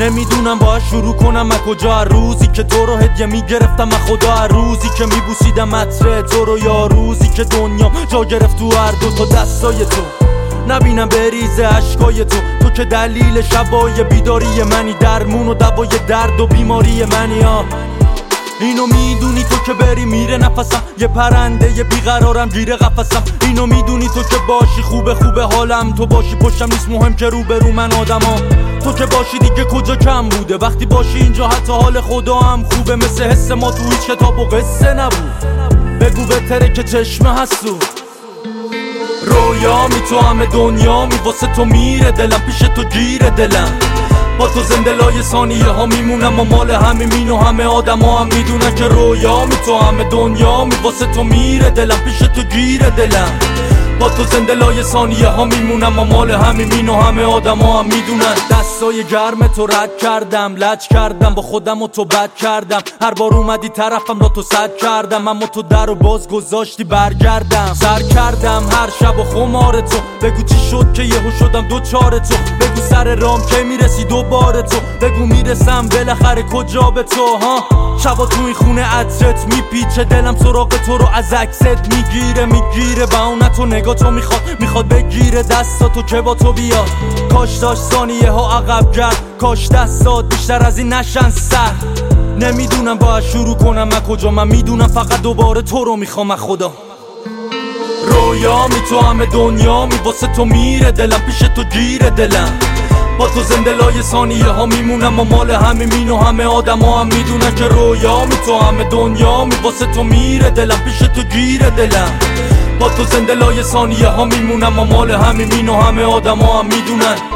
نمیدونم باید شروع کنم از کجا، روزی که تو رو هدیه میگرفتم از خدا، روزی که میبوسیدم عطر تو رو، یا روزی که دنیام جا گرفت تو هر دو تا دستای تو، نبینم بریزه عشقای تو که دلیل شبای بیداری منی، درمون و دوای درد و بیماری منی. اینو میدونی تو که بری میره نفسم، یه پرنده یه بیقرارم گیره قفسم. اینو میدونی تو که باشی خوبه حالم، تو باشی پشتم نیست مهم که روبرو من آدمام. تو که باشی دیگه کجا کم بوده، وقتی باشی اینجا حتی حال خدا هم خوبه. مثل حس ما تو هیچ کتاب و قصه نبود، بگو بهتره که چشمه هستو. رویامی تو همه دنیامی، واسه تو میره دلم، پیش تو گیره دلم. با تو زنده لای ثانیه ها میمونم و مال همین و همه آدم ها هم میدونن که رویامی تو همه دنیامی، واسه تو میره دلم، پیش تو گیره دلم. با تو زنده لای ثانیه ها میمونم و مال همین و همه آدم ها هم میدونن. دستای گرم تو رد کردم، لج کردم با خودم و تو بد کردم. هر بار اومدی طرفم با تو صد کردم، اما تو در و باز گذاشتی برگردم. سر کردم هر شب و خمار تو، بگو چی شد که یهو شدم دوچار تو. بگو سر رام که میرسی دوباره تو، بگو میرسم بالاخره کجا به تو. ها شبا تو این خونه عطرت میپیچه، دلم سراغ تو رو از عکست میگیره. بهونه تو نگاه تو میخواد بگیره دستاتو که با تو بیاد. کاش داشت ثانیه ها عقب گرد، کاش دستات بیشتر از این نشن سر. نمیدونم باید شروع کنم از کجا، من میدونم فقط دوباره تو رو میخوام از خدا. رویامی تو همه دنیامی، واسه تو میره دلم، پیش تو گیره دلم. با تو زنده لای ثانیه ها میمونم و مال همین و همه آدم ها هم میدونن که رویامی تو همه دنیامی، واسه تو میره دلم، پیش تو گیره دلم. با تو زنده لای ثانیه ها میمونم و مال همین و همه آدم ها هم میدونن.